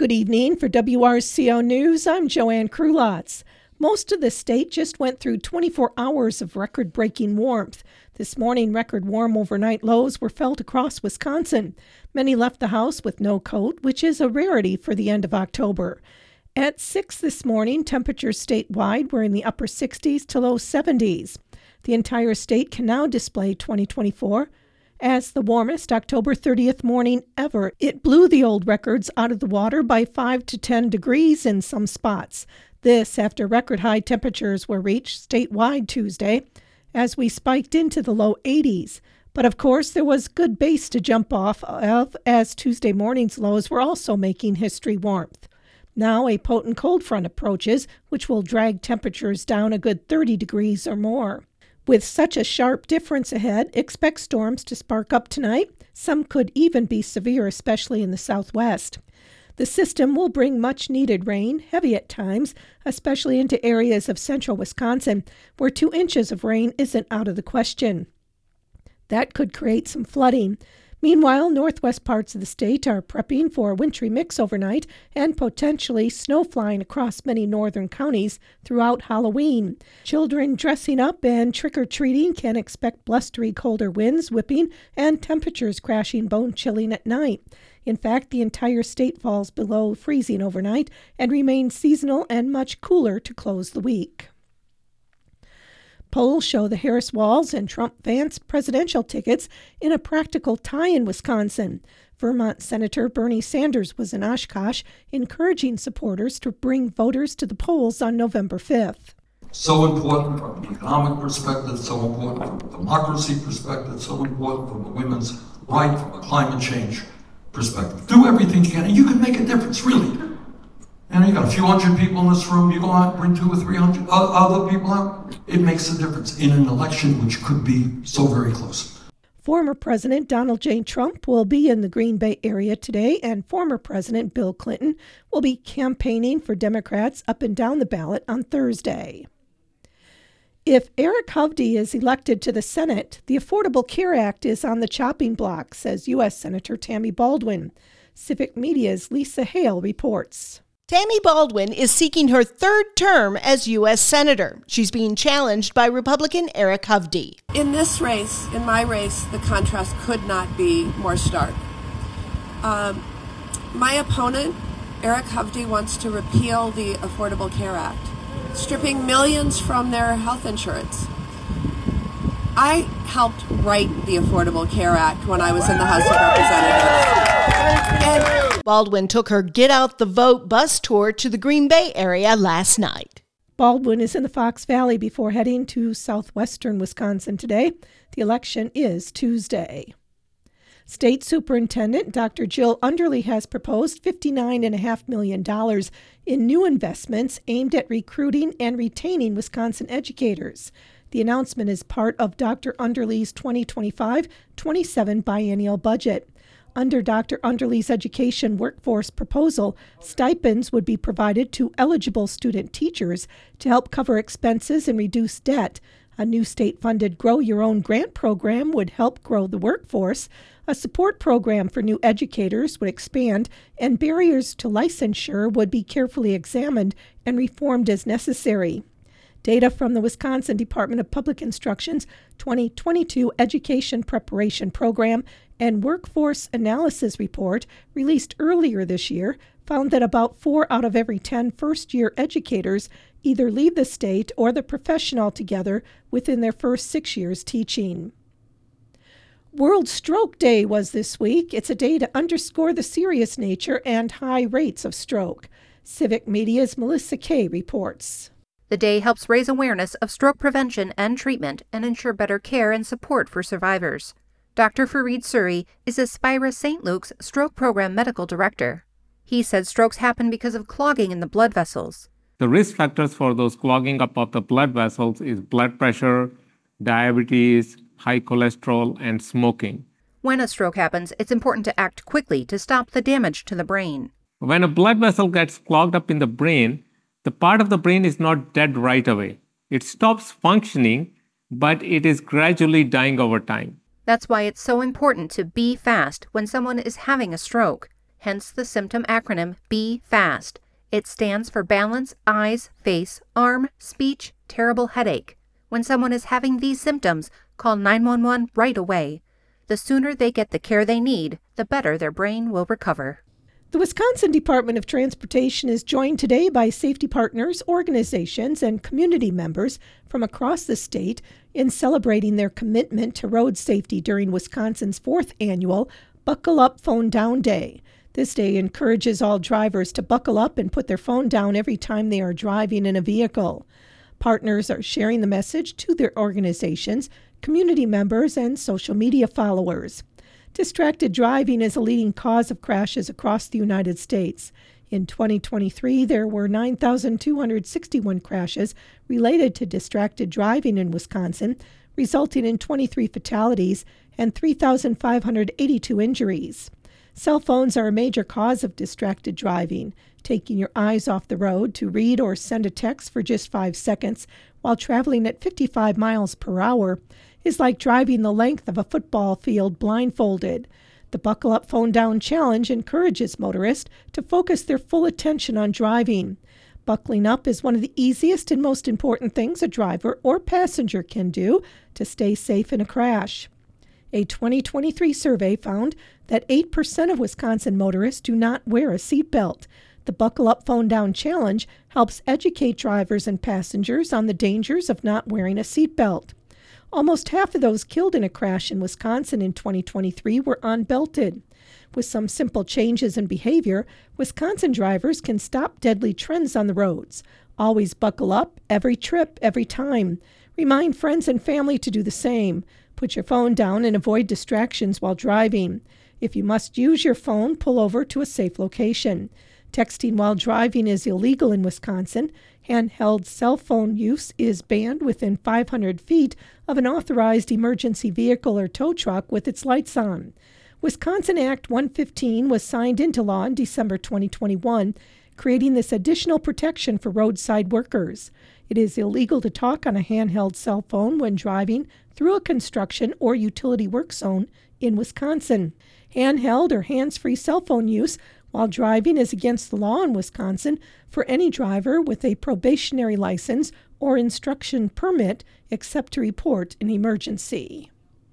Good evening. For WRCO News, I'm Joanne Krulotz. Most of the state just went through 24 hours of record-breaking warmth. This morning, record warm overnight lows were felt across Wisconsin. Many left the house with no coat, which is a rarity for the end of October. At 6 this morning, temperatures statewide were in the upper 60s to low 70s. The entire state can now display 2024 as the warmest October 30th morning ever. It blew the old records out of the water by 5 to 10 degrees in some spots. This after record high temperatures were reached statewide Tuesday as we spiked into the low 80s. But of course, there was good base to jump off of as Tuesday morning's lows were also making history warmth. Now a potent cold front approaches, which will drag temperatures down a good 30 degrees or more. With such a sharp difference ahead, expect storms to spark up tonight. Some could even be severe, especially in the southwest. The system will bring much-needed rain, heavy at times, especially into areas of central Wisconsin, where 2 inches of rain isn't out of the question. That could create some flooding. Meanwhile, northwest parts of the state are prepping for a wintry mix overnight and potentially snow flying across many northern counties throughout Halloween. Children dressing up and trick-or-treating can expect blustery colder winds whipping and temperatures crashing bone-chilling at night. In fact, the entire state falls below freezing overnight and remains seasonal and much cooler to close the week. Polls show the Harris-Walz and Trump-Vance presidential tickets in a practical tie in Wisconsin. Vermont Senator Bernie Sanders was in Oshkosh, encouraging supporters to bring voters to the polls on November 5th. So important from an economic perspective, so important from a democracy perspective, so important from a women's right, from a climate change perspective. Do everything you can, and you can make a difference, really. And you got a few hundred people in this room, you go out and bring 200 or 300 other people out, it makes a difference in an election which could be so very close. Former President Donald J. Trump will be in the Green Bay area today, and former President Bill Clinton will be campaigning for Democrats up and down the ballot on Thursday. If Eric Hovde is elected to the Senate, the Affordable Care Act is on the chopping block, says U.S. Senator Tammy Baldwin. Civic Media's Lisa Hale reports. Tammy Baldwin is seeking her 3rd term as U.S. Senator. She's being challenged by Republican Eric Hovde. In this race, in my race, the contrast could not be more stark. My opponent, Eric Hovde, wants to repeal the Affordable Care Act, stripping millions from their health insurance. I helped write the Affordable Care Act when I was in the House of Representatives. Baldwin took her Get Out the Vote bus tour to the Green Bay area last night. Baldwin is in the Fox Valley before heading to southwestern Wisconsin today. The election is Tuesday. State Superintendent Dr. Jill Underly has proposed $59.5 million in new investments aimed at recruiting and retaining Wisconsin educators. The announcement is part of Dr. Underly's 2025-27 biennial budget. Under Dr. Underly's education workforce proposal, stipends would be provided to eligible student teachers to help cover expenses and reduce debt. A new state-funded Grow Your Own grant program would help grow the workforce. A support program for new educators would expand, and barriers to licensure would be carefully examined and reformed as necessary. Data from the Wisconsin Department of Public Instruction's 2022 Education Preparation Program and Workforce Analysis Report, released earlier this year, found that about 4 out of every 10 first-year educators either leave the state or the profession altogether within their first 6 years teaching. World Stroke Day was this week. It's a day to underscore the serious nature and high rates of stroke. Civic Media's Melissa Kay reports. The day helps raise awareness of stroke prevention and treatment and ensure better care and support for survivors. Dr. Fareed Suri is Aspira St. Luke's Stroke Program Medical Director. He said strokes happen because of clogging in the blood vessels. The risk factors for those clogging up of the blood vessels is blood pressure, diabetes, high cholesterol, and smoking. When a stroke happens, it's important to act quickly to stop the damage to the brain. When a blood vessel gets clogged up in the brain, the part of the brain is not dead right away. It stops functioning, but it is gradually dying over time. That's why it's so important to be fast when someone is having a stroke. hence the symptom acronym BE-FAST. It stands for balance, eyes, face, arm, speech, terrible headache. When someone is having these symptoms, call 911 right away. The sooner they get the care they need, the better their brain will recover. The Wisconsin Department of Transportation is joined today by safety partners, organizations, and community members from across the state in celebrating their commitment to road safety during Wisconsin's 4th annual Buckle Up Phone Down Day. This day encourages all drivers to buckle up and put their phone down every time they are driving in a vehicle. Partners are sharing the message to their organizations, community members, and social media followers. Distracted driving is a leading cause of crashes across the United States. In 2023, there were 9,261 crashes related to distracted driving in Wisconsin, resulting in 23 fatalities and 3,582 injuries. Cell phones are a major cause of distracted driving. Taking your eyes off the road to read or send a text for just 5 seconds while traveling at 55 miles per hour is like driving the length of a football field blindfolded. The Buckle Up Phone Down Challenge encourages motorists to focus their full attention on driving. Buckling up is one of the easiest and most important things a driver or passenger can do to stay safe in a crash. A 2023 survey found that 8% of Wisconsin motorists do not wear a seatbelt. The Buckle Up Phone Down Challenge helps educate drivers and passengers on the dangers of not wearing a seatbelt. Almost half of those killed in a crash in Wisconsin in 2023 were unbelted. With some simple changes in behavior, Wisconsin drivers can stop deadly trends on the roads. Always buckle up, every trip, every time. Remind friends and family to do the same. Put your phone down and avoid distractions while driving. If you must use your phone, pull over to a safe location. Texting while driving is illegal in Wisconsin. Handheld cell phone use is banned within 500 feet of an authorized emergency vehicle or tow truck with its lights on. Wisconsin Act 115 was signed into law in December 2021, creating this additional protection for roadside workers. It is illegal to talk on a handheld cell phone when driving through a construction or utility work zone in Wisconsin. Handheld or hands-free cell phone use while driving is against the law in Wisconsin for any driver with a probationary license or instruction permit, except to report an emergency.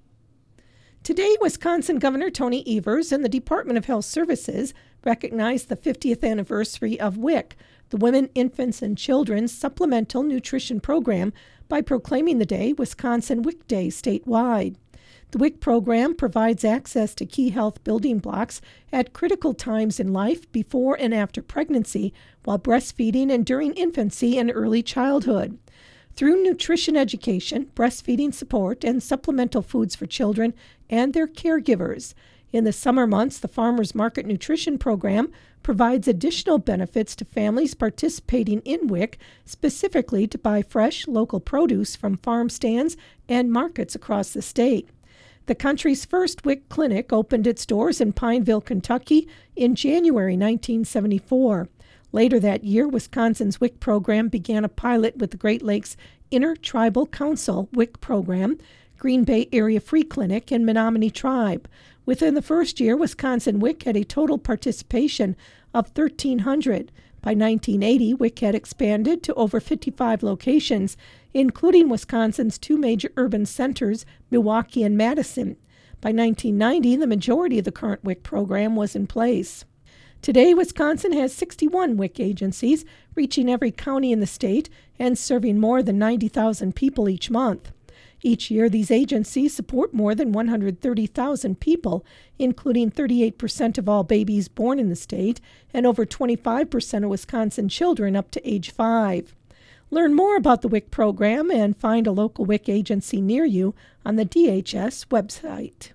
Today, Wisconsin Governor Tony Evers and the Department of Health Services recognized the 50th anniversary of WIC, the Women, Infants, and Children's Supplemental Nutrition Program, by proclaiming the day Wisconsin WIC Day statewide. The WIC program provides access to key health building blocks at critical times in life before and after pregnancy, while breastfeeding and during infancy and early childhood. Through nutrition education, breastfeeding support, and supplemental foods for children and their caregivers. In the summer months, the Farmers Market Nutrition Program provides additional benefits to families participating in WIC, specifically to buy fresh, local produce from farm stands and markets across the state. The country's first WIC clinic opened its doors in Pineville, Kentucky in January 1974. Later that year, Wisconsin's WIC program began a pilot with the Great Lakes Intertribal Council WIC program, Green Bay Area Free Clinic, and Menominee Tribe. Within the first year, Wisconsin WIC had a total participation of 1,300. By 1980, WIC had expanded to over 55 locations, including Wisconsin's two major urban centers, Milwaukee and Madison. By 1990, the majority of the current WIC program was in place. Today, Wisconsin has 61 WIC agencies, reaching every county in the state and serving more than 90,000 people each month. Each year, these agencies support more than 130,000 people, including 38% of all babies born in the state and over 25% of Wisconsin children up to age 5. Learn more about the WIC program and find a local WIC agency near you on the DHS website.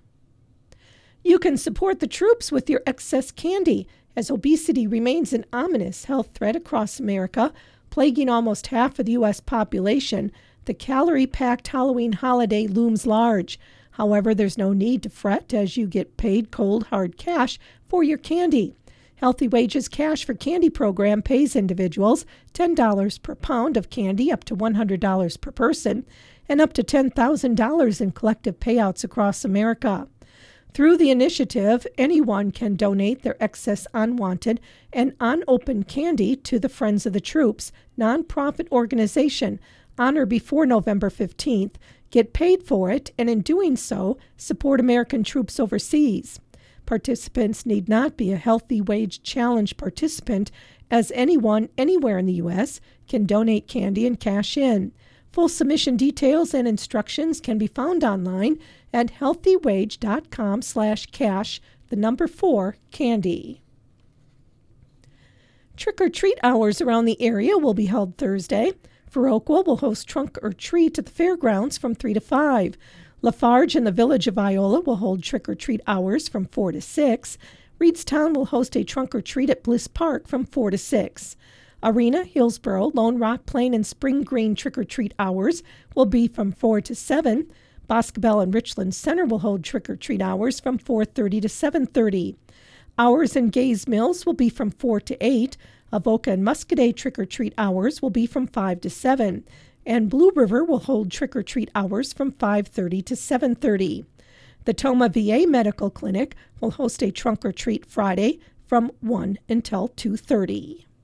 You can support the troops with your excess candy, as obesity remains an ominous health threat across America, plaguing almost half of the U.S. population. The calorie-packed Halloween holiday looms large. However, there's no need to fret as you get paid cold, hard cash for your candy. Healthy Wages Cash for Candy program pays individuals $10 per pound of candy, up to $100 per person, and up to $10,000 in collective payouts across America. Through the initiative, anyone can donate their excess unwanted and unopened candy to the Friends of the Troops nonprofit organization on or before November 15th, get paid for it, and in doing so, support American troops overseas. Participants need not be a Healthy Wage Challenge participant, as anyone anywhere in the U.S. can donate candy and cash in. Full submission details and instructions can be found online at healthywage.com/cash, 4 candy. Trick-or-treat hours around the area will be held Thursday. For Oakville will host Trunk or Treat at the fairgrounds from 3 to 5. Lafarge and the Village of Iola will hold trick-or-treat hours from 4 to 6. Reedstown will host a trunk or treat at Bliss Park from 4 to 6. Arena, Hillsboro, Lone Rock, Plain, and Spring Green trick-or-treat hours will be from 4 to 7. Boscobel and Richland Center will hold trick-or-treat hours from 4:30 to 7:30. Hours in Gays Mills will be from 4 to 8. Avoca and Muscadet trick-or-treat hours will be from 5 to 7. And Blue River will hold trick-or-treat hours from 5:30 to 7:30. The Toma VA Medical Clinic will host a trunk or treat Friday from 1 until 2:30.